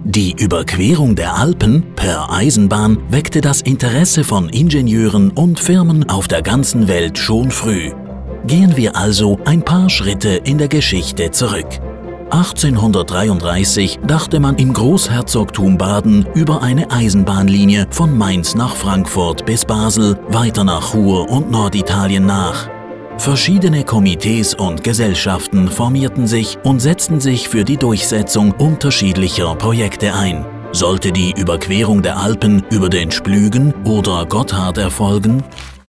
Die Überquerung der Alpen per Eisenbahn weckte das Interesse von Ingenieuren und Firmen auf der ganzen Welt schon früh. Gehen wir also ein paar Schritte in der Geschichte zurück. 1833 dachte man im Großherzogtum Baden über eine Eisenbahnlinie von Mainz nach Frankfurt bis Basel, weiter nach Chur und Norditalien nach. Verschiedene Komitees und Gesellschaften formierten sich und setzten sich für die Durchsetzung unterschiedlicher Projekte ein. Sollte die Überquerung der Alpen über den Splügen oder Gotthard erfolgen?